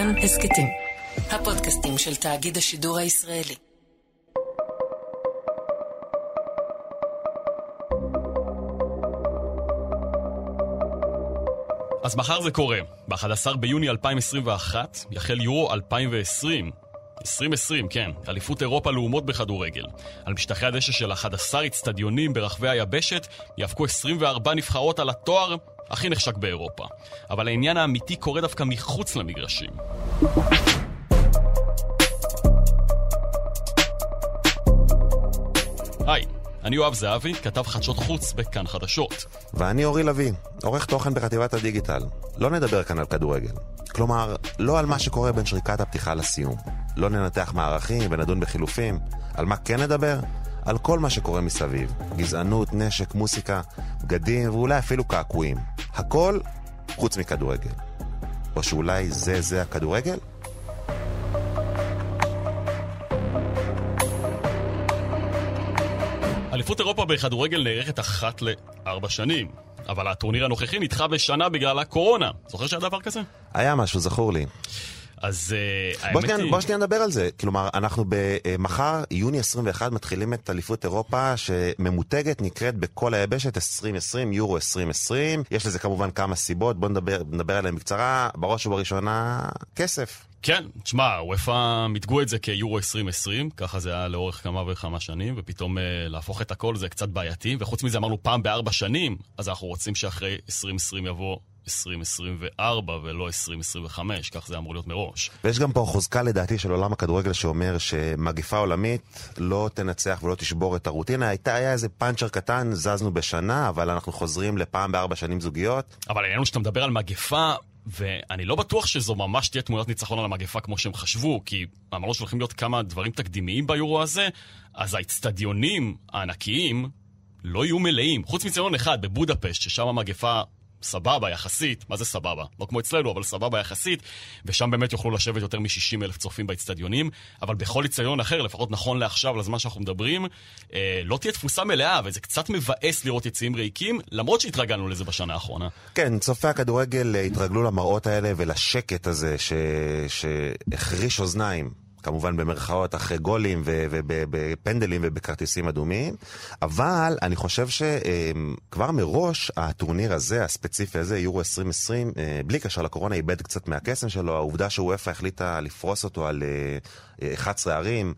כאן הסקטים, הפודקאסטים של תאגיד השידור הישראלי. אז מחר זה קורה. ב-11 ביוני 2021 יחל יורו 2020. 2020, כן. אליפות אירופה לאומות בכדורגל. על משטחי הדשא של 11 אצטדיונים ברחבי היבשת יאבקו 24 נבחרות על התואר הכי נחשק באירופה. אבל העניין האמיתי קורה דווקא מחוץ למגרשים. היי, אני יואב זהבי, כתב חדשות חוץ בכאן חדשות. ואני אורי לוי, עורך תוכן בחטיבת הדיגיטל. לא נדבר כאן על כדורגל. כלומר, לא על מה שקורה בין שריקת הפתיחה לסיום. לא ננתח מערכים ונדון בחילופים. על מה כן נדבר? על כל מה שקורה מסביב. גזענות, נשק, מוסיקה, בגדים ואולי אפילו קעקועים. הכל חוץ מכדורגל. או שאולי זה הכדורגל? אליפות אירופה בכדורגל נערכת אחת ל4 שנים. אבל הטורניר הנוכחי נדחה בשנה בגלל הקורונה. זוכר שהיה דבר כזה? היה משהו, זכור לי. אז בוא שנייה נדבר על זה. כלומר, אנחנו במחר, יוני 21, מתחילים את אליפות אירופה שממותגת, נקראת בכל היבשת 2020, יורו 2020. יש לזה כמובן כמה סיבות, בוא נדבר עליהם בקצרה. בראש ובראשונה, כסף. כן, תשמע, וופא מתגו את זה כיורו 2020, ככה זה היה לאורך כמה וכמה שנים, ופתאום להפוך את הכל זה קצת בעייתי, וחוץ מזה אמרנו פעם ב4 שנים, אז אנחנו רוצים שאחרי 2020 יבוא 2024 ולא 2025, כך זה אמור להיות מראש. ויש גם פה חוזקה לדעתי של עולם הכדורגל שאומר שמגפה עולמית לא תנצח ולא תשבור את הרוטינה. היה איזה פאנצ'ר קטן, זזנו בשנה, אבל אנחנו חוזרים לפעם ב4 שנים זוגיות. אבל העניין הוא שאתה מדבר על מגפה, ואני לא בטוח שזו ממש תהיה תמונת ניצחון על המגפה כמו שהם חשבו, כי אמרנו שהולכים להיות כמה דברים תקדימיים ביורו הזה, אז האצטדיונים הענקיים לא יהיו מלאים. חוץ מצדיון אחד בבודפשט, ששם המגפה סבבה יחסית, מה זה סבבה? לא כמו אצלנו, אבל סבבה יחסית, ושם באמת יוכלו לשבת יותר מ-60,000 צופים באצטדיונים, אבל בכל אצטדיון אחר, לפחות נכון לעכשיו, לזמן שאנחנו מדברים, לא תהיה תפוסה מלאה, וזה קצת מבאס לראות יציאים ריקים, למרות שהתרגלנו לזה בשנה האחרונה. כן, צופי הכדורגל התרגלו למראות האלה ולשקט הזה שהחריש אוזניים. כמובן במרכאות אחרי גולים ובפנדלים ובכרטיסים אדומים, אבל אני חושב שכבר מראש הטורניר הזה, הספציפי הזה, יורו 2020, בלי קשר לקורונה, איבד קצת מהקסם שלו. העובדה שוופא החליטה לפרוס אותו על 11 ערים,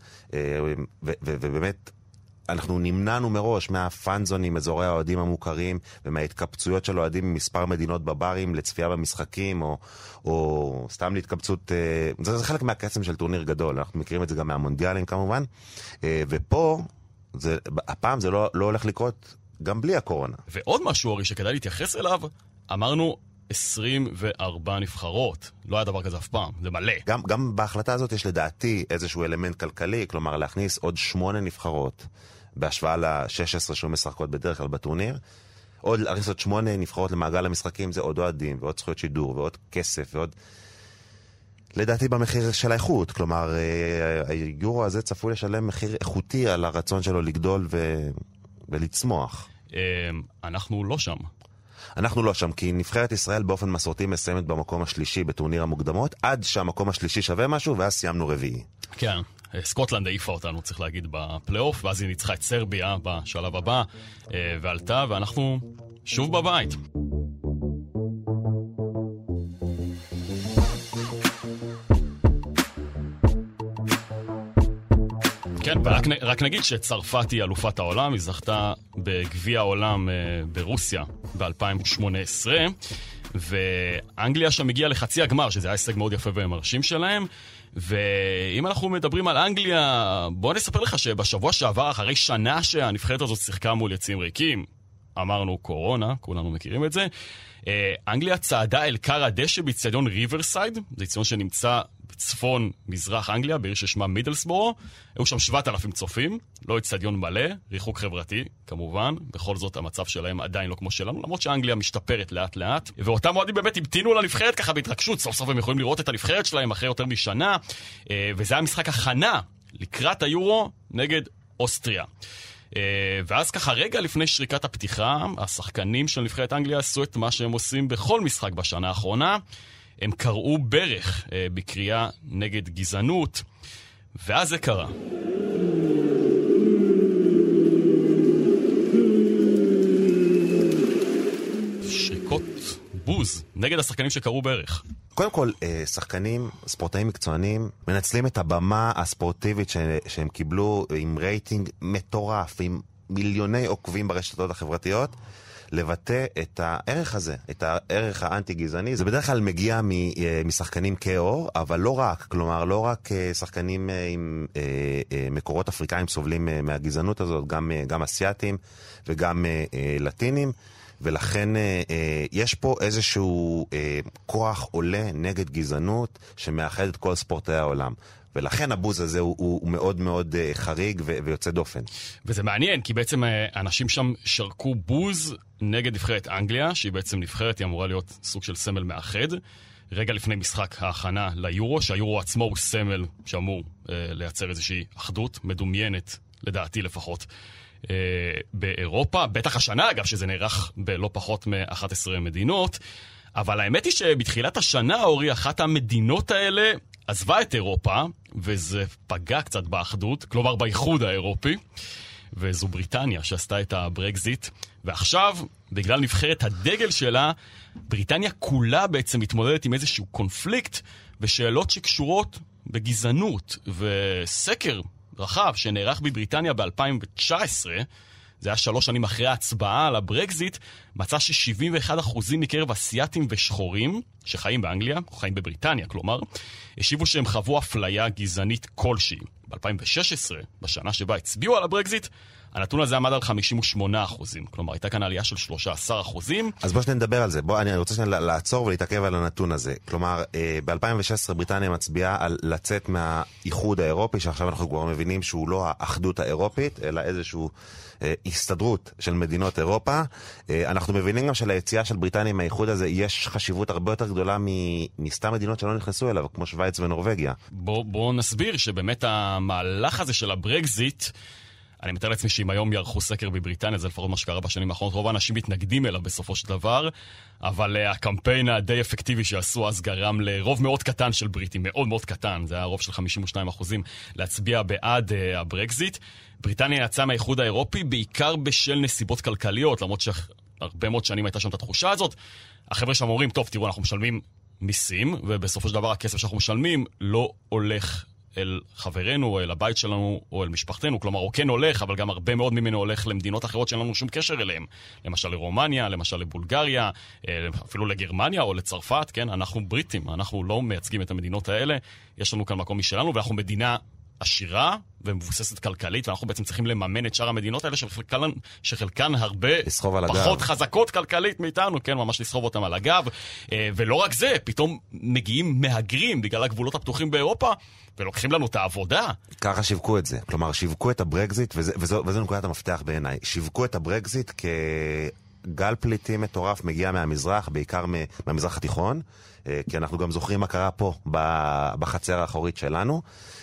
ובאמת אנחנו נמנענו מראש מהפאנזונים, אזורי האוהדים המוכרים, ומההתקבצויות של אוהדים ממספר מדינות בברים לצפייה במשחקים, או סתם להתקבצות. זה חלק מהקסם של טורניר גדול, אנחנו מכירים את זה גם מהמונדיאלים כמובן, ופה, הפעם זה לא הולך לקרות גם בלי הקורונה. ועוד משהו, אורי, שכדאי להתייחס אליו, אמרנו 24 נבחרות. לא היה דבר כזה אף פעם, זה מלא. גם בהחלטה הזאת יש לדעתי איזשהו אלמנט כלכלי, כלומר להכניס עוד 8 נבחרות, בהשוואה ל-16 שהוא משחקות בדרך כלל בטורניר, עוד להכניס עוד 8 נבחרות למעגל המשחקים, זה עוד אוהדים, ועוד זכויות שידור, ועוד כסף, ועוד לדעתי במחיר של האיכות. כלומר, היורו הזה צפוי לשלם מחיר איכותי על הרצון שלו לגדול ולצמוח. אנחנו לא שם. אנחנו לא שם, כי נבחרת ישראל באופן מסורתי מסיימת במקום השלישי בטורניר המוקדמות, עד שהמקום השלישי שווה משהו, ואז סיימנו רביעי. כן, סקוטלנד העיפה אותנו, צריך להגיד, בפלייאוף, ואז היא ניצחה את סרביה בשלב הבא, ועלתה, ואנחנו שוב בבית. כן, ורק נגיד שצרפת היא אלופת העולם, היא זכתה בגביע העולם ברוסיה ב-2018, ואנגליה שם הגיעה לחצי הגמר, שזה היה הישג מאוד יפה ומרשים שלהם. ואם אנחנו מדברים על אנגליה, בוא נספר לך שבשבוע שעבר, אחרי שנה שהנבחרת הזאת שיחקה מול יציאים ריקים, אמרנו קורונה, כולנו מכירים את זה, אנגליה צעדה אל קר הדשא באצטדיון ריברסייד, זה אצטדיון שנמצא בצפון מזרח אנגליה, בעיר ששמה מידלסבורו. היו שם 7,000 צופים, לא אצטדיון מלא, ריחוק חברתי, כמובן. בכל זאת המצב שלהם עדיין לא כמו שלנו, למרות שאנגליה משתפרת לאט לאט. ואותם מועדים באמת המתינו לנבחרת ככה בהתרגשות, סוף סוף הם יכולים לראות את הנבחרת שלהם אחרי יותר משנה, וזה היה משחק הכנה לקראת היורו נגד אוסטריה. ואז ככה רגע לפני שריקת הפתיחה, השחקנים של נבחרת אנגליה עשו את מה שהם עושים בכל משחק בשנה האחרונה, הם קראו ברך בקריאה נגד גזענות, ואז זה קרה. שריקות בוז נגד השחקנים שקראו ברך. קודם כל, שחקנים, ספורטאים מקצוענים, מנצלים את הבמה הספורטיבית שהם קיבלו עם רייטינג מטורף, עם מיליוני עוקבים ברשתות החברתיות, לבטא את הערך הזה, את הערך האנטי-גזעני. זה בדרך כלל מגיע משחקנים כאור, אבל לא רק, כלומר, לא רק שחקנים עם מקורות אפריקאים סובלים מהגזענות הזאת, גם אסיאטים וגם לטינים, ולכן יש פה איזשהו כוח עולה נגד גזענות שמאחד את כל ספורטאי העולם. ולכן הבוז הזה הוא מאוד מאוד חריג ויוצא דופן. וזה מעניין, כי בעצם אנשים שם שרקו בוז נגד נבחרת אנגליה, שהיא בעצם נבחרת, היא אמורה להיות סוג של סמל מאחד, רגע לפני משחק ההכנה ליורו, שהיורו עצמו הוא סמל שאמור לייצר איזושהי אחדות מדומיינת, לדעתי לפחות, באירופה, בטח השנה אגב, שזה נערך בלא פחות מ-11 מדינות, אבל האמת היא שבתחילת השנה, אורי, אחת המדינות האלה עזבה את אירופה, וזה פגע קצת באחדות, כלומר באיחוד האירופי, וזו בריטניה שעשתה את הברקזיט, ועכשיו, בגלל נבחרת הדגל שלה, בריטניה כולה בעצם מתמודדת עם איזשהו קונפליקט, ושאלות שקשורות בגזענות, וסקר רחב שנערך בבריטניה ב-2019, זה היה 3 שנים אחרי ההצבעה על הברקזיט, מצא ש71% מקרב אסיאטים ושחורים, שחיים באנגליה, או חיים בבריטניה, כלומר, השיבו שהם חוו אפליה גזענית כלשהי. ב-2016, בשנה שבה הצביעו על הברקזיט, הנתון הזה עמד על 58%, כלומר, הייתה כאן עלייה של 13%. אז בוא שנדבר על זה. אני רוצה לעצור ולהתעכב על הנתון הזה. כלומר, ב-2016 בריטניה מצביעה על לצאת מהאיחוד האירופי, שעכשיו אנחנו כבר מבינים שהוא לא האחדות האירופית, אלא איזשהו הסתדרות של מדינות אירופה. אנחנו מבינים גם שליציאה של בריטניה מהאיחוד הזה יש חשיבות הרבה יותר גדולה מסתם מדינות שלא נכנסו אליו, כמו שוויץ ונורווגיה. בוא נסביר שבאמת המהלך הזה של הברקזיט, אני מתאר לעצמי שאם היום יערכו סקר בבריטניה, זה לפחות מה שקרה בשנים האחרונות, רוב האנשים מתנגדים אליו בסופו של דבר, אבל הקמפיין הדי אפקטיבי שעשו אז גרם לרוב מאוד קטן של בריטים, מאוד מאוד קטן, זה היה רוב של 52%, להצביע בעד הברקזיט. בריטניה יצאה מהאיחוד האירופי בעיקר בשל נסיבות כלכליות, למרות שהרבה מאוד שנים הייתה שם את התחושה הזאת. החבר'ה שם אומרים, טוב, תראו, אנחנו משלמים מיסים, ובסופו של דבר הכסף שאנחנו משלמים לא הולך אל חברינו, או אל הבית שלנו, או אל משפחתנו. כלומר, הוא כן הולך, אבל גם הרבה מאוד ממנו הולך למדינות אחרות שאין לנו שום קשר אליהם. למשל לרומניה, למשל לבולגריה, אפילו לגרמניה או לצרפת, כן? אנחנו בריטים, אנחנו לא מייצגים את המדינות האלה. יש לנו כאן מקום משלנו, ואנחנו מדינה עשירה ומבוססת כלכלית, ואנחנו בעצם צריכים לממן את שאר המדינות האלה, שחלקן הרבה פחות חזקות כלכלית מאיתנו, כן, ממש לסחוב אותם על הגב. ולא רק זה, פתאום מגיעים מהגרים בגלל הגבולות הפתוחים באירופה, ולוקחים לנו את העבודה. ככה שיווקו את זה. כלומר, שיווקו את הברקזיט, וזו נקודת המפתח בעיניי. שיווקו את הברקזיט כגל פליטים מטורף מגיע מהמזרח, בעיקר מהמזרח התיכון, כי אנחנו גם זוכרים מה קרה פה בחצר האחורית שלנו.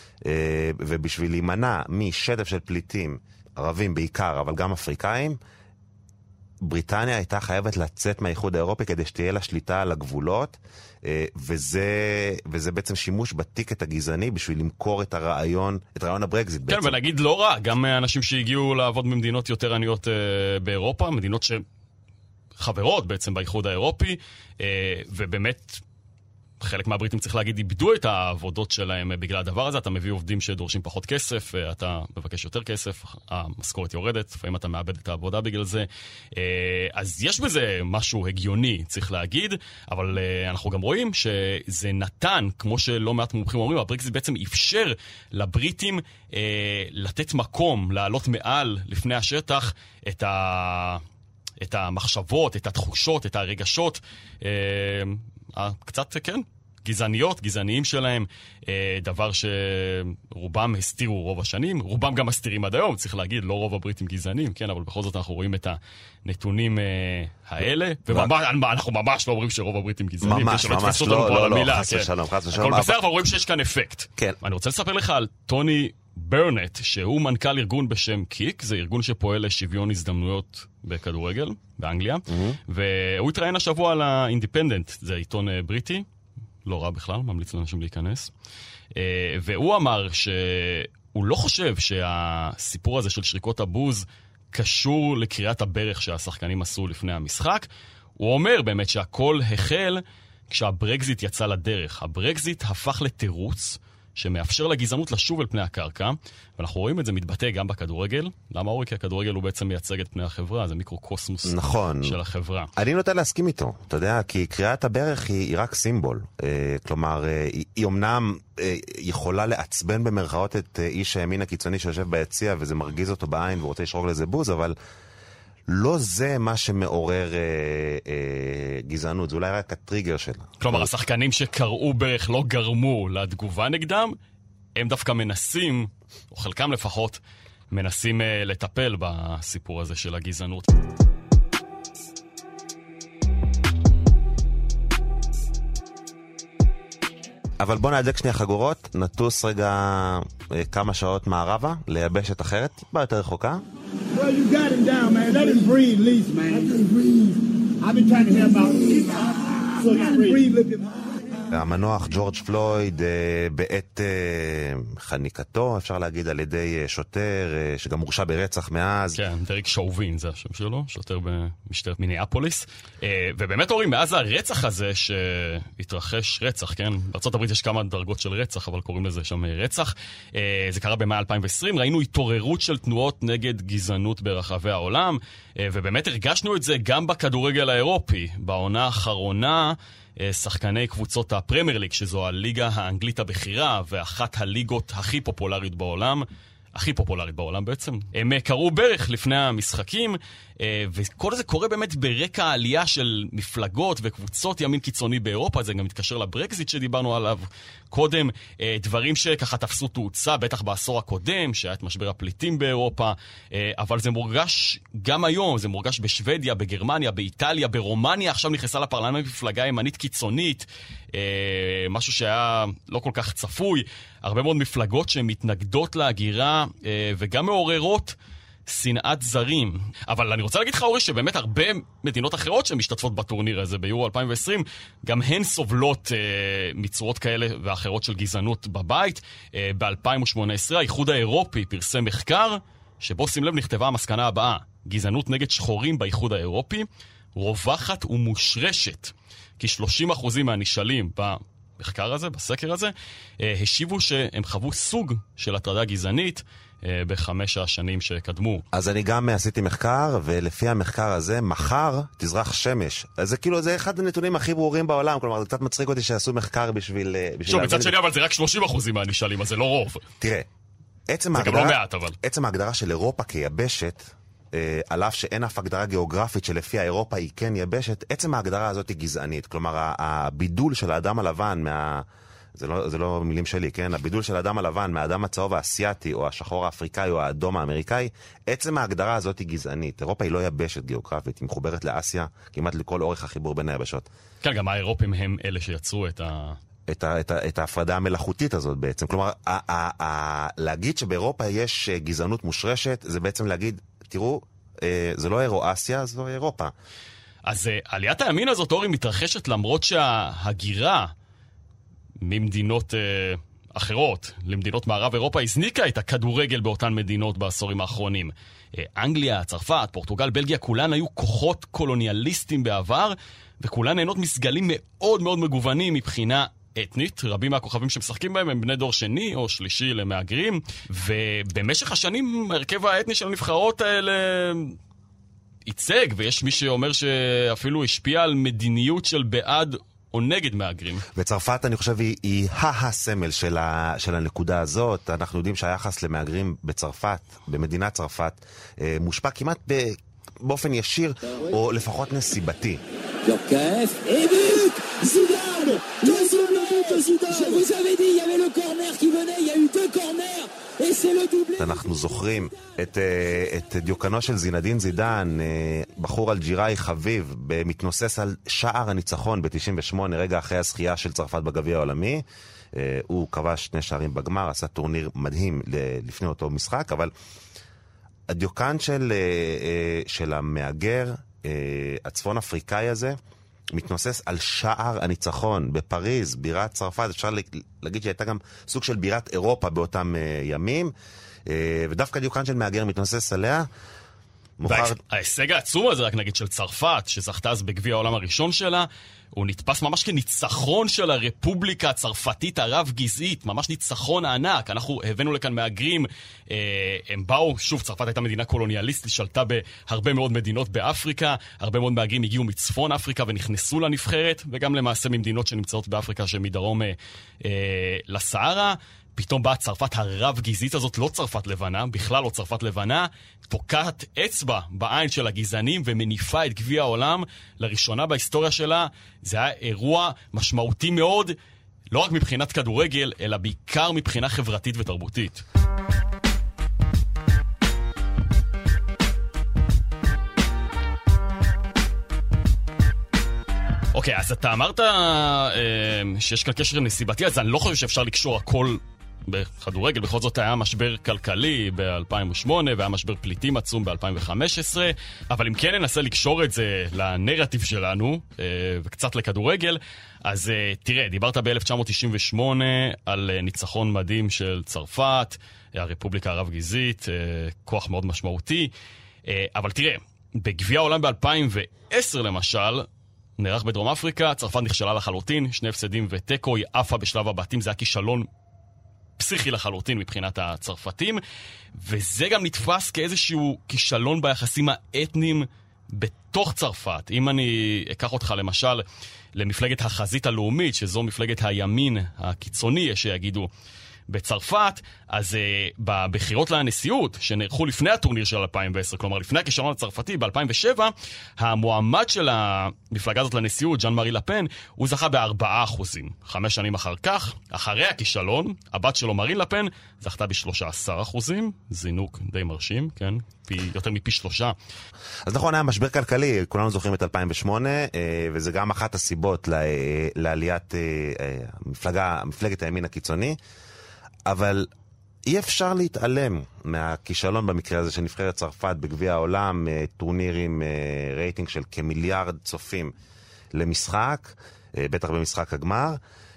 ובשביל להימנע משטף של פליטים ערבים בעיקר, אבל גם אפריקאים, בריטניה הייתה חייבת לצאת מהאיחוד האירופי כדי שתהיה לה שליטה על הגבולות, וזה בעצם שימוש בטיקט הגזעני בשביל למכור את רעיון הברקזיט בעצם. כן, ונגיד לא רע, גם אנשים שהגיעו לעבוד במדינות יותר עניות באירופה, מדינות שחברות בעצם באיחוד האירופי, ובאמת חלק מהבריטים, צריך להגיד, איבדו את העבודות שלהם בגלל הדבר הזה. אתה מביא עובדים שדורשים פחות כסף, אתה מבקש יותר כסף, המשכורת יורדת, לפעמים אתה מאבד את העבודה בגלל זה. אז יש בזה משהו הגיוני, צריך להגיד, אבל אנחנו גם רואים שזה נתן, כמו שלא מעט מומחים אומרים, הברקזיט בעצם אפשר לבריטים לתת מקום, לעלות מעל לפני השטח את המחשבות, את התחושות, את הרגשות, קצת, כן, גזעניים שלהם, דבר שרובם הסתירו רוב השנים, רובם גם מסתירים עד היום, צריך להגיד, לא רוב הבריטים גזענים, כן, אבל בכל זאת אנחנו רואים את הנתונים האלה, ואנחנו ממש לא אומרים שרוב הבריטים גזענים, ממש לא, חס ושלום. הכל בסדר, אבל רואים שיש כאן אפקט. אני רוצה לספר לך על טוני ברנט, שהוא מנכ"ל ארגון בשם קיק, זה ארגון שפועל לשוויון הזדמנויות בכדורגל, באנגליה, והוא התראיין השבוע על האינדיפנדנט, זה עיתון בריטי, לא רע בכלל, ממליץ לאנשים להיכנס. והוא אמר שהוא לא חושב שהסיפור הזה של שריקות הבוז קשור לקריאת הברך שהשחקנים עשו לפני המשחק. הוא אומר באמת שהכל החל כשהברקזיט יצא לדרך. הברקזיט הפך לתירוץ שמאפשר לגזענות לשוב אל פני הקרקע, ואנחנו רואים את זה מתבטא גם בכדורגל. למה אורי? כי הכדורגל הוא בעצם מייצג את פני החברה, זה מיקרוקוסמוס נכון. של החברה. אני נוטה להסכים איתו, אתה יודע, כי קריאת הברך היא רק סימבול. כלומר, היא אמנם יכולה לעצבן במרכאות את איש הימין הקיצוני שיושב ביציע, וזה מרגיז אותו בעין והוא רוצה לשרוק לזה בוז, אבל לא זה מה שמעורר גזענות, זה אולי רק הטריגר שלה. כלומר, השחקנים שקראו ברך לא גרמו לתגובה נגדם, הם דווקא מנסים, או חלקם לפחות, מנסים לטפל בסיפור הזה של הגזענות. אבל בוא נעדק שנייה חגורות, נטוס רגע כמה שעות מערבה, ליבשת אחרת, טיפה יותר רחוקה. Well, you got him down, man. Let him breathe, least, man. Let him breathe. I've been trying to hear about him. So let him breathe, look at him. המנוח ג'ורג' פלויד בעת חניקתו, אפשר להגיד, על ידי שוטר שגם הורשע ברצח מאז. כן, דריק שואבין זה השם שלו, שוטר במשטרת מיניאפוליס. ובאמת הורים, מאז הרצח הזה שהתרחש רצח, כן? בארצות הברית יש כמה דרגות של רצח, אבל קוראים לזה שם רצח. זה קרה במאי 2020, ראינו התעוררות של תנועות נגד גזענות ברחבי העולם, ובאמת הרגשנו את זה גם בכדורגל האירופי. בעונה האחרונה שחקני קבוצות הפרמייר ליג, שזו הליגה האנגלית הבכירה ואחת הליגות הכי פופולרית בעולם, הכי פופולרית בעולם בעצם, הם קראו ברך לפני המשחקים, וכל זה קורה באמת ברקע העלייה של מפלגות וקבוצות ימין קיצוני באירופה. זה גם מתקשר לברקזיט שדיברנו עליו קודם, דברים שככה תפסו תאוצה, בטח בעשור הקודם, שהיה את משבר הפליטים באירופה, אבל זה מורגש גם היום, זה מורגש בשוודיה, בגרמניה, באיטליה, ברומניה, עכשיו נכנסה לפרלמנט מפלגה ימנית קיצונית, משהו שהיה לא כל כך צפוי, הרבה מאוד מפלגות שמתנגדות להגירה וגם מעוררות שנאת זרים. אבל אני רוצה להגיד לך, אורי, שבאמת הרבה מדינות אחרות שמשתתפות בטורניר הזה ביורו 2020, גם הן סובלות מצורות כאלה ואחרות של גזענות בבית. ב-2018 האיחוד האירופי פרסם מחקר שבו, שים לב, נכתבה המסקנה הבאה: גזענות נגד שחורים באיחוד האירופי רווחת ומושרשת. כי 30% מהנשאלים במחקר הזה, בסקר הזה, השיבו שהם חוו סוג של הטרדה גזענית ב5 השנים שקדמו. אז אני גם עשיתי מחקר, ולפי המחקר הזה, מחר תזרח שמש. אז זה כאילו, זה אחד הנתונים הכי ברורים בעולם, כלומר, זה קצת מצחיק אותי שעשו מחקר בשביל... שוב, מצד שני, אבל זה רק 30% מהנשאלים, אז זה לא רוב. תראה, זה גם לא מעט, אבל. עצם ההגדרה של אירופה כיבשת, על אף שאין אף הגדרה גיאוגרפית שלפי האירופה היא כן יבשת, עצם ההגדרה הזאת היא גזענית. כלומר, הבידול של האדם הלבן זה לא מילים שלי, כן? הבידול של האדם הלבן מהאדם הצהוב האסייתי, או השחור האפריקאי, או האדום האמריקאי, עצם ההגדרה הזאת היא גזענית. אירופה היא לא יבשת גיאוגרפית, היא מחוברת לאסיה, כמעט לכל אורך החיבור בין היבשות. כן, גם האירופים הם אלה שיצרו את ההפרדה המלאכותית הזאת בעצם. כלומר, להגיד שבאירופה יש גזענות מושרשת, זה בעצם להגיד, תראו, זה לא אירו-אסיה, זו אירופה. אז עליית הימין הזאת, אורי, מתרחשת למרות שההגירה ממדינות אחרות למדינות מערב אירופה הזניקה את הכדורגל באותן מדינות בעשורים האחרונים. אנגליה, צרפת, פורטוגל, בלגיה, כולן היו כוחות קולוניאליסטים בעבר, וכולן נהנות מסגלים מאוד מאוד מגוונים מבחינה אתנית. רבים מהכוכבים שמשחקים בהם הם בני דור שני או שלישי למהגרים, ובמשך השנים הרכב האתני של הנבחרות האלה ייצג, ויש מי שאומר שאפילו השפיע על מדיניות של בעד או נגד מהגרים. וצרפת, אני חושב, היא הסמל של הנקודה הזאת. אנחנו יודעים שהיחס למהגרים בצרפת, במדינת צרפת, מושפע כמעט באופן ישיר, או לפחות נסיבתי. אנחנו זוכרים את דיוקנו של זינדין זידן, בחור אלג'יראי חביב, מתנוסס על שער הניצחון ב-98, רגע אחרי הזכייה של צרפת בגביע העולמי. הוא כבש 2 שערים בגמר, עשה טורניר מדהים לפני אותו משחק, אבל הדיוקן של המאגר הצפון אפריקאי הזה, מתנוסס על שער הניצחון בפריז, בירת צרפת. אפשר להגיד שהייתה גם סוג של בירת אירופה באותם ימים, ודווקא דיוקן של מהגר מתנוסס עליה. ההישג העצום הזה, רק נגיד, של צרפת, שזכתה אז בגביע העולם הראשון שלה, הוא נתפס ממש כניצחון של הרפובליקה הצרפתית הרב גזעית, ממש ניצחון ענק. אנחנו הבאנו לכאן מהגרים, הם באו, שוב, צרפת הייתה מדינה קולוניאליסטית, שלטה בהרבה מאוד מדינות באפריקה, הרבה מאוד מהגרים הגיעו מצפון אפריקה ונכנסו לנבחרת, וגם למעשה ממדינות שנמצאות באפריקה שמדרום לסהרה. פתאום באה צרפת הרב גזעית הזאת, לא צרפת לבנה, בכלל לא צרפת לבנה, תוקעת אצבע בעין של הגזענים ומניפה את גביע העולם לראשונה בהיסטוריה שלה. זה היה אירוע משמעותי מאוד, לא רק מבחינת כדורגל, אלא בעיקר מבחינה חברתית ותרבותית. אוקיי, אז אתה אמרת שיש כאן קשר נסיבתי, אז אני לא חושב שאפשר לקשור הכל בכדורגל. בכל זאת היה משבר כלכלי ב-2008 והיה משבר פליטים עצום ב-2015, אבל אם כן ננסה לקשור את זה לנרטיב שלנו וקצת לכדורגל, אז תראה, דיברת ב-1998 על ניצחון מדהים של צרפת, הרפובליקה הרב גזעית, כוח מאוד משמעותי, אבל תראה, בגביע העולם ב-2010 למשל, נערך בדרום אפריקה, צרפת נכשלה לחלוטין, 2 הפסדים וטקו, היא עפה בשלב הבתים, זה היה כישלון פסיכי לחלוטין מבחינת הצרפתים, וזה גם נתפס כאיזשהו כישלון ביחסים האתניים בתוך צרפת. אם אני אקח אותך למשל למפלגת החזית הלאומית, שזו מפלגת הימין הקיצוני, יש שיגידו, בצרפת, אז בבחירות לנשיאות שנערכו לפני הטורניר של 2010, כלומר לפני הכישלון הצרפתי ב-2007, המועמד של המפלגה הזאת לנשיאות, ז'אן מארי לפן, הוא זכה ב4%. 5 שנים אחר כך, אחרי הכישלון, הבת שלו מארין לפן זכתה ב13%, זינוק די מרשים, כן? יותר מפי 3. אז נכון, היה משבר כלכלי, כולנו זוכרים את 2008, וזה גם אחת הסיבות לעליית מפלגת הימין הקיצוני, אבל אי אפשר להתעלם מהכישלון במקרה הזה של נבחרת צרפת בגביע העולם, טורניר עם רייטינג של כמיליארד צופים למשחק, בטח במשחק הגמר,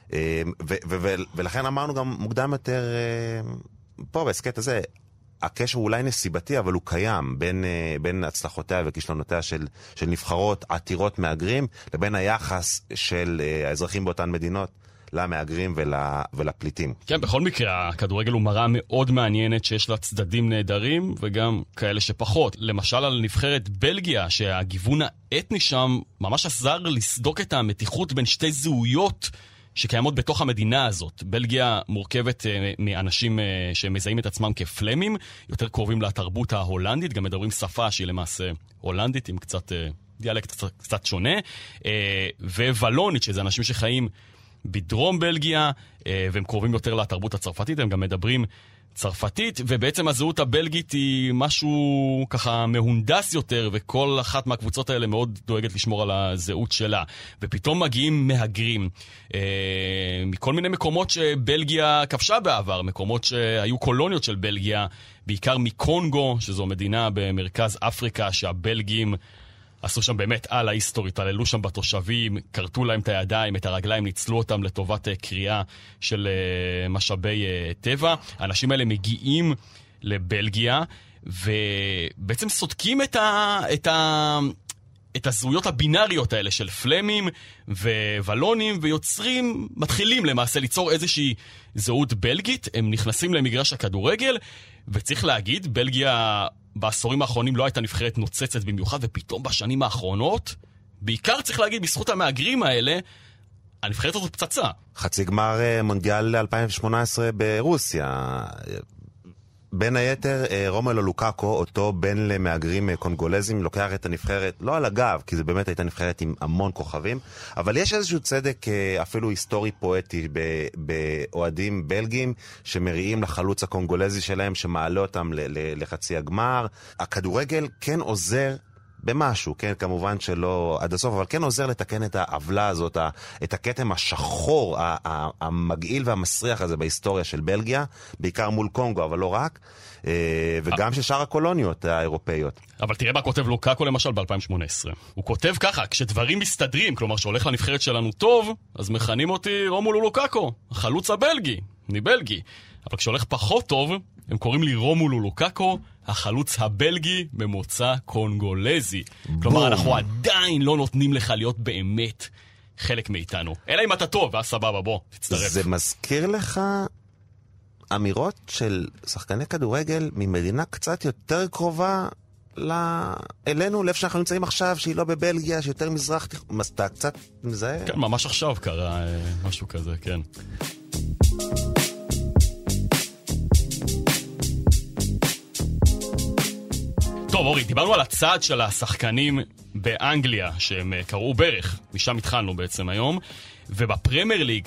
ולכן אמרנו גם מוקדם יותר פה בהסקט הזה, הקשר הוא אולי נסיבתי, אבל הוא קיים בין הצלחותיה וכישלונותיה של נבחרות עתירות מהגרים, לבין היחס של האזרחים באותן מדינות למהגרים ולפליטים. כן, בכל מקרה, הכדורגל הוא מראה מאוד מעניינת שיש לה צדדים נהדרים וגם כאלה שפחות. למשל על נבחרת בלגיה, שהגיוון האתני שם ממש עזר לסדוק את המתיחות בין שתי זהויות שקיימות בתוך המדינה הזאת. בלגיה מורכבת מאנשים שמזהים את עצמם כפלמים, יותר קרובים לתרבות ההולנדית, גם מדברים שפה שהיא למעשה הולנדית עם קצת דיאלקט קצת שונה, וולונית, שזה אנשים שחיים בדרום בלגיה, והם קרובים יותר לתרבות הצרפתית, הם גם מדברים צרפתית, ובעצם הזהות הבלגית היא משהו ככה מהונדס יותר, וכל אחת מהקבוצות האלה מאוד דואגת לשמור על הזהות שלה. ופתאום מגיעים מהגרים מכל מיני מקומות שבלגיה כבשה בעבר, מקומות שהיו קולוניות של בלגיה, בעיקר מקונגו, שזו מדינה במרכז אפריקה, שהבלגים עשו שם באמת על ההיסטוריה, תעללו שם בתושבים, קרטו להם את הידיים, את הרגליים, ניצלו אותם לטובת קריאה של משאבי טבע. האנשים האלה מגיעים לבלגיה, ובעצם סודקים את הזהויות הבינאריות האלה של פלמים ווולונים, מתחילים למעשה ליצור איזושהי זהות בלגית. הם נכנסים למגרש הכדורגל, וצריך להגיד, בלגיה בעשורים האחרונים לא הייתה נבחרת נוצצת במיוחד, ופתאום בשנים האחרונות, בעיקר צריך להגיד, בזכות המהגרים האלה, הנבחרת הזאת פצצה. חצי גמר מונדיאל 2018 ברוסיה. בין היתר, רומלו לוקאקו, אותו בן למהגרים קונגולזים, לוקח את הנבחרת, לא על הגב, כי זה באמת הייתה נבחרת עם המון כוכבים, אבל יש איזשהו צדק אפילו היסטורי פואטי באוהדים בלגים, שמריעים לחלוץ הקונגולזי שלהם, שמעלה אותם לחצי הגמר. הכדורגל כן עוזר במשהו, כן, כמובן שלא עד הסוף, אבל כן עוזר לתקן את העוולה הזאת, את הכתם השחור, המגעיל והמסריח הזה בהיסטוריה של בלגיה, בעיקר מול קונגו, אבל לא רק, וגם של שאר הקולוניות האירופאיות. אבל תראה מה כותב לוקאקו למשל ב-2018. הוא כותב ככה, כשדברים מסתדרים, כלומר שהולך לנבחרת שלנו טוב, אז מכנים אותי רומולו לוקאקו, החלוץ הבלגי, אני בלגי. אבל כשהולך פחות טוב, הם קוראים לי רומולו לוקאקו, החלוץ הבלגי ממוצא קונגולזי. כלומר, אנחנו עדיין לא נותנים לך להיות באמת חלק מאיתנו. אלא אם אתה טוב, ואז סבבה, בוא, תצטרף. זה מזכיר לך אמירות של שחקני כדורגל ממדינה קצת יותר קרובה אלינו, לב שאנחנו נמצאים עכשיו, שהיא לא בבלגיה, שיותר מזרח, אתה קצת מזהה? כן, ממש עכשיו קרה משהו כזה, כן. טוב, אורי, דיברנו על הצעד של השחקנים באנגליה, שהם קראו ברך, משם התחלנו בעצם היום, ובפרמייר ליג,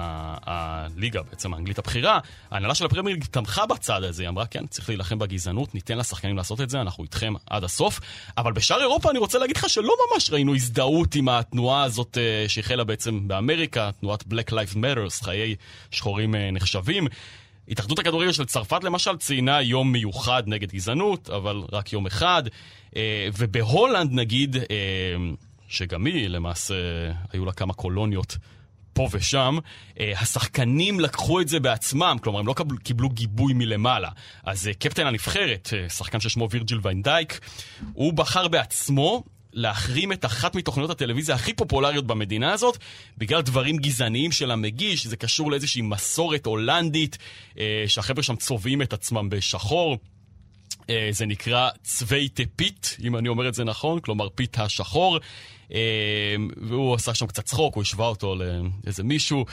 הליגה בעצם האנגלית הבחירה, ההנהלה של הפרמייר ליג תמכה בצעד הזה, היא אמרה, כן, צריך להילחם בגזענות, ניתן לשחקנים לעשות את זה, אנחנו איתכם עד הסוף, אבל בשאר אירופה אני רוצה להגיד לך שלא ממש ראינו הזדהות עם התנועה הזאת שהחלה בעצם באמריקה, תנועת Black Lives Matter, חיי שחורים נחשבים. התאחדות הכדורגל של צרפת למשל ציינה יום מיוחד נגד גזענות, אבל רק יום אחד, ובהולנד נגיד, שגם היא למעשה היו לה כמה קולוניות פה ושם, השחקנים לקחו את זה בעצמם, כלומר הם לא קיבלו גיבוי מלמעלה. אז קפטן הנבחרת, שחקן ששמו וירג'יל ויינדייק, הוא בחר בעצמו להחרים את אחת מתוכניות הטלוויזיה הכי פופולריות במדינה הזאת, בגלל דברים גזעניים של המגיש, זה קשור לאיזושהי מסורת הולנדית, שהחבר'ה שם צובעים את עצמם בשחור, זה נקרא צווייטה פיט, אם אני אומר את זה נכון, כלומר פיט השחור, והוא עשה שם קצת צחוק, הוא השווה אותו לאיזה מישהו,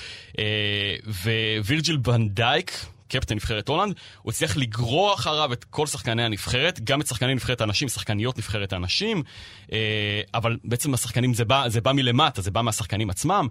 ווירג'יל ויינדייק, קפטן נבחרת הולנד, הוא הצליח לגרוע אחריו את כל שחקני הנבחרת, גם את שחקני נבחרת האנשים, שחקניות נבחרת האנשים, אבל בעצם השחקנים זה בא מלמטה, זה בא מהשחקנים עצמם,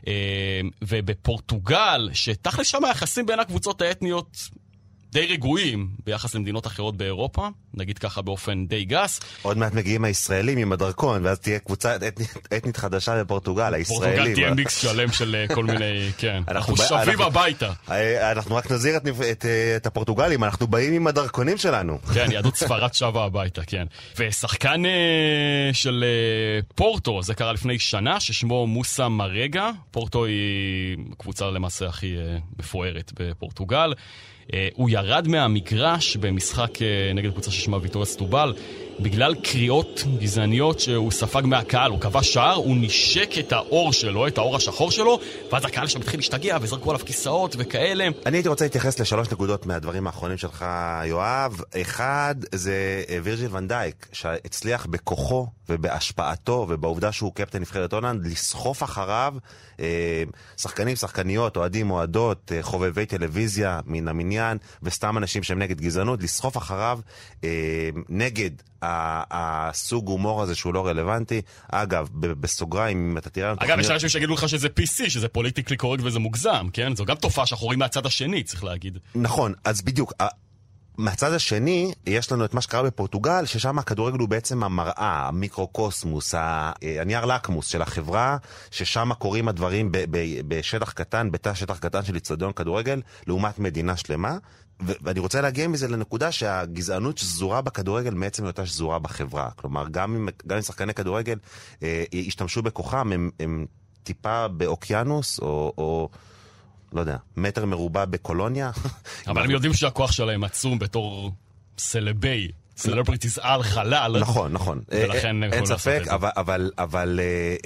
ובפורטוגל, שתכלס שם היחסים בין הקבוצות האתניות די רגועים ביחס למדינות אחרות באירופה, נגיד ככה באופן די גס. עוד מעט מגיעים הישראלים עם הדרכון, ואז תהיה קבוצה אתנית חדשה בפורטוגל, הישראלים. פורטוגל תהיה מיקס שלם של כל מיני, כן. אנחנו שווים הביתה. אנחנו רק נזיר את הפורטוגלים, אנחנו באים עם הדרכונים שלנו. כן, יהדות ספרד שווה הביתה, כן. ושחקן של פורטו, זה קרה לפני שנה, ששמו מוסה מרגה. פורטו היא קבוצה למעשה הכי מפוארת בפורטוגל. הוא ירד מהמגרש במשחק נגד קבוצה ששמה ויטוריה סטובל בגלל קריאות גזעניות שהוא ספג מהקהל. הוא קבע שער, הוא נשק את האור שלו, את האור השחור שלו, ואז הקהל שם התחיל להשתגע וזרקו עליו כיסאות וכאלה. אני הייתי רוצה להתייחס לשלוש נקודות מהדברים האחרונים שלך, יואב. אחד, זה וירג'יל ויינדייק, שהצליח בכוחו ובהשפעתו ובעובדה שהוא קפטן נבחרת הולנד לסחוף אחריו שחקנים, שחקניות, אוהדים, אוהדות, חובבי טלוויזיה מן המניין, וסתם אנשים שהם נגד גזענות, לסחוף אחריו נגד הסוג הומור הזה שהוא לא רלוונטי. אגב, בסוגריים, אם אתה תראה... אגב, יש אנשים שיגידו לך שזה PC, שזה פוליטיקלי קורקט וזה מוגזם, כן? זו גם תופעה שאנחנו רואים מהצד השני, צריך להגיד. נכון, אז בדיוק... מהצד השני, יש לנו את מה שקרה בפורטוגל, ששם הכדורגל הוא בעצם המראה, המיקרוקוסמוס, הנייר לקמוס של החברה, ששם קורים הדברים בשטח קטן, בתא שטח קטן של אצטדיון כדורגל, לעומת מדינה שלמה. ואני רוצה להגיע מזה לנקודה שהגזענות שזורה בכדורגל מעצם היותה שזורה בחברה. כלומר, גם אם שחקני כדורגל ישתמשו בכוחם, הם טיפה באוקיינוס, או לא יודע, מטר מרובע בקולוניה. אבל הם יודעים שהכוח שלהם עצום בתור סלבי, סלבריטיז על חלל. נכון, נכון. אין ספק, אבל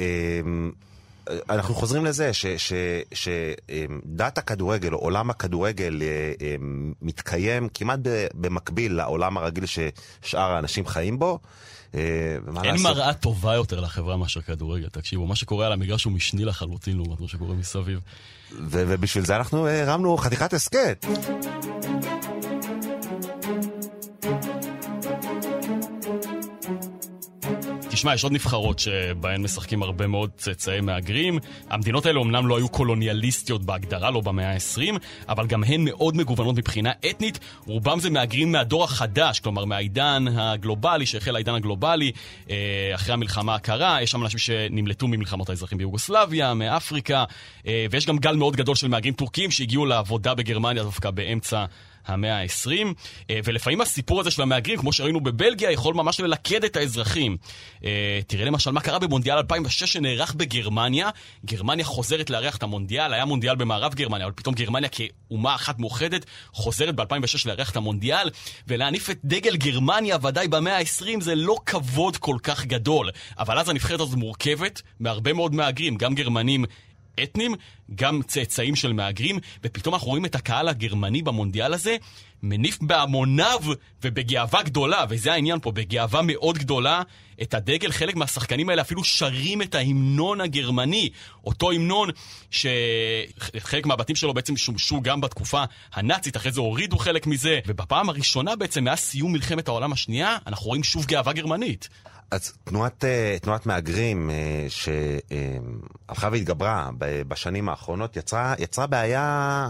אנחנו חוזרים לזה שדת הכדורגל, או עולם הכדורגל מתקיים כמעט במקביל לעולם הרגיל ששאר האנשים חיים בו. אין מראה טובה יותר לחברה מאשר כדורגל, תקשיבו, מה שקורה על המגרש הוא משני לחלוטין לעומת מה שקורה מסביב. ובשביל זה אנחנו הרמנו חתיכת הסקט. תשמע, יש עוד נבחרות שבהן משחקים הרבה מאוד צאצאי מהגרים. המדינות האלה אומנם לא היו קולוניאליסטיות בהגדרה, לא במאה ה-20, אבל גם הן מאוד מגוונות מבחינה אתנית. רובם זה מהגרים מהדור החדש, כלומר מהעידן הגלובלי, שהחל העידן הגלובלי אחרי המלחמה הקרה. יש שם אנשים שנמלטו ממלחמות האזרחים ביוגוסלביה, מאפריקה, ויש גם גל מאוד גדול של מהגרים טורקים שהגיעו לעבודה בגרמניה דווקא באמצע המאה ה-20, ולפעמים הסיפור הזה של המהגרים, כמו שראינו בבלגיה, יכול ממש ללכד את האזרחים. תראה למשל מה קרה במונדיאל 2006 שנערך בגרמניה. גרמניה חוזרת לארח את המונדיאל, היה מונדיאל במערב גרמניה, אבל פתאום גרמניה כאומה אחת מאוחדת חוזרת ב-2006 לארח את המונדיאל, ולהניף את דגל גרמניה ודאי במאה ה-20 זה לא כבוד כל כך גדול. אבל אז הנבחרת הזאת מורכבת מהרבה מאוד מהגרים, גם גרמנים אתנים, גם צאצאים של מהגרים, ופתאום אנחנו רואים את הקהל הגרמני במונדיאל הזה מניף בהמוניו ובגאווה גדולה, וזה העניין פה, בגאווה מאוד גדולה, את הדגל. חלק מהשחקנים האלה אפילו שרים את ההמנון הגרמני, אותו המנון שחלק מהבתים שלו בעצם שמשו גם בתקופה הנאצית, אחרי זה הורידו חלק מזה, ובפעם הראשונה בעצם מאז סיום מלחמת העולם השנייה, אנחנו רואים שוב גאווה גרמנית. אז תנועת מהגרים שהלכה והתגברה בשנים האחרונות יצרה בעיה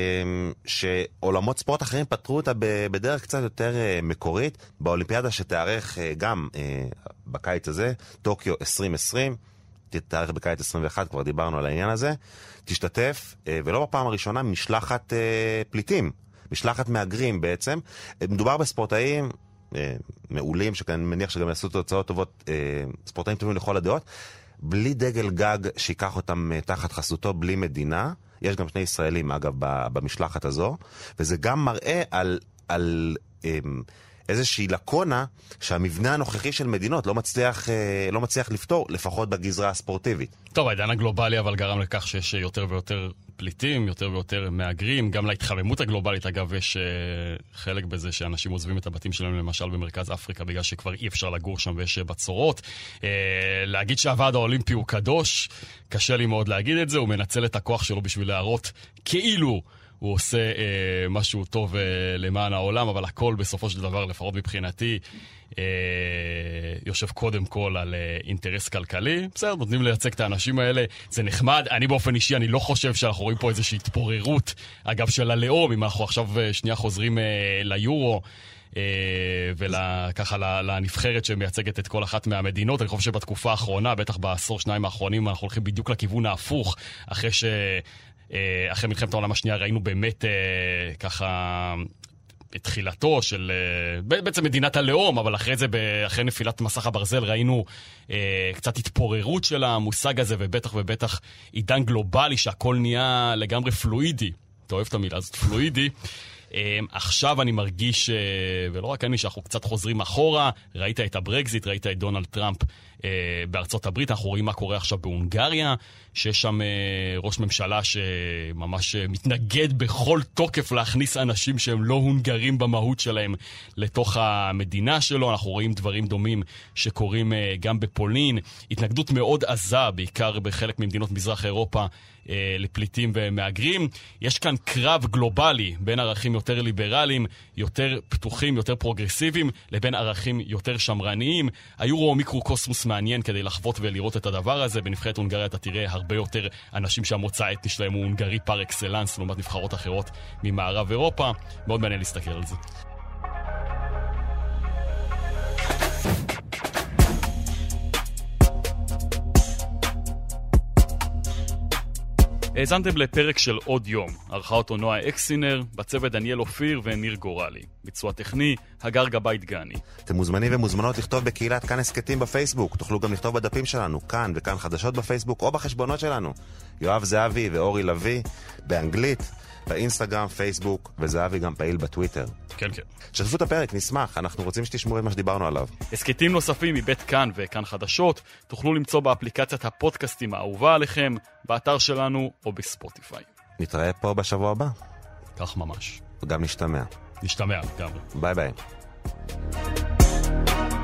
שעולמות ספורט אחרים פתרו אותה בדרך קצת יותר מקורית. באולימפיאדה שתארך גם בקיץ הזה, טוקיו 2020, תארך בקיץ 21, כבר דיברנו על העניין הזה, תשתתף, ולא בפעם הראשונה, משלחת פליטים, משלחת מהגרים בעצם. מדובר בספורטאים מעולים, שאני מניח שגם יעשו תוצאות טובות, ספורטאים טובים לכל הדעות, בלי דגל גג שיקח אותם תחת חסותו, בלי מדינה. יש גם שני ישראלים אגב במשלחת הזו, וזה גם מראה על איזושהי לקונה שהמבנה הנוכחי של מדינות לא מצליח לפתור, לפחות בגזרה הספורטיבית. טוב, העידן הגלובלי אבל גרם לכך שיש יותר ויותר פליטים, יותר ויותר מהגרים, גם להתחממות הגלובלית, אגב, יש חלק בזה שאנשים עוזבים את הבתים שלהם, למשל במרכז אפריקה, בגלל שכבר אי אפשר לגור שם ויש בצורות. להגיד שהוועד האולימפי הוא קדוש, קשה לי מאוד להגיד את זה, הוא מנצל את הכוח שלו בשביל להראות כאילו הוא עושה משהו טוב למען העולם, אבל הכל בסופו של דבר, לפחות מבחינתי, יושב קודם כל על אינטרס כלכלי. בסדר, נותנים לייצג את האנשים האלה, זה נחמד. אני באופן אישי, אני לא חושב שאנחנו רואים פה איזושהי התפוררות, אגב, של הלאום, אם אנחנו עכשיו שנייה חוזרים ליורו, וככה לנבחרת שמייצגת את כל אחת מהמדינות. אני חושב שבתקופה האחרונה, בטח בעשור שניים האחרונים, אנחנו הולכים בדיוק לכיוון ההפוך, אחרי מלחמת העולם השנייה ראינו באמת ככה את תחילתו של בעצם מדינת הלאום, אבל אחרי זה, אחרי נפילת מסך הברזל, ראינו קצת התפוררות של המושג הזה, ובטח ובטח עידן גלובלי שהכל נהיה לגמרי פלואידי. אתה אוהב את המילה הזאת, פלואידי. עכשיו אני מרגיש, ולא רק אני, שאנחנו קצת חוזרים אחורה. ראית את הברקזיט, ראית את דונלד טראמפ בארצות הברית, אנחנו רואים מה קורה עכשיו בהונגריה, שיש שם ראש ממשלה שממש מתנגד בכל תוקף להכניס אנשים שהם לא הונגרים במהות שלהם לתוך המדינה שלו. אנחנו רואים דברים דומים שקורים גם בפולין, התנגדות מאוד עזה, בעיקר בחלק ממדינות מזרח אירופה, לפליטים ומהגרים. יש כאן קרב גלובלי בין ערכים יותר ליברליים, יותר פתוחים, יותר פרוגרסיביים, לבין ערכים יותר שמרניים. היורו הוא מיקרו-קוסמוס מעניין כדי לחוות ולראות את הדבר הזה. בנבחרת הונגריה אתה תראה הרבה יותר אנשים שהמוצא האתני שלהם הוא הונגרי פר אקסלנס, לעומת נבחרות אחרות ממערב אירופה. מאוד מעניין להסתכל על זה. האזנתם לפרק של עוד יום. ערכה אותו נועה אקסינר, בצוות דניאל אופיר וניר גורלי. ביצוע טכני, הגר גבית גני. אתם מוזמנים ומוזמנות לכתוב בקהילת כאן הסקטים בפייסבוק. תוכלו גם לכתוב בדפים שלנו, כאן וכאן חדשות בפייסבוק או בחשבונות שלנו. יואב זהבי ואורי לוי באנגלית, באינסטגרם, פייסבוק, וזהבי גם פעיל בטוויטר. כן, כן. שתפו את הפרק, נשמח, אנחנו רוצים שתשמעו את מה שדיברנו עליו. הסקטים נוספים מבית כאן וכאן חדשות תוכלו למצוא באפליקציית הפודקאסטים האהובה עליכם, באתר שלנו או בספוטיפיי. נתראה פה בשבוע הבא. כך ממש. וגם נשתמע. נשתמע, גם. ביי ביי.